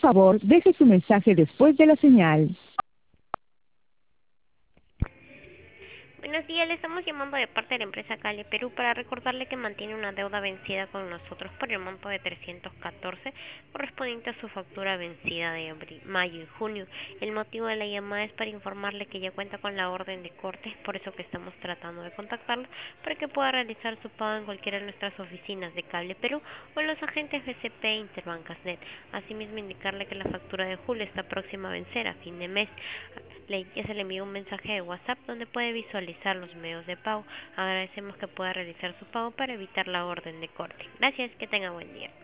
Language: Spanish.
favor, deje su mensaje después de la señal. Buenos días, le estamos llamando de parte de la empresa Cale Perú para recordarle que mantiene una deuda vencida con nosotros por el monto de 314 correspondiente a su factura vencida de mayo y junio. El motivo de la llamada es para informarle que ya cuenta con la orden de corte, es por eso que estamos tratando de contactarlo para que pueda realizar su pago en cualquiera de nuestras oficinas de Cable Perú o en los agentes BCP e Interbancasnet. Asimismo, indicarle que la factura de julio está próxima a vencer a fin de mes. Ya se le envió un mensaje de WhatsApp donde puede visualizar los medios de pago. Agradecemos que pueda realizar su pago para evitar la orden de corte. Gracias, que tenga buen día.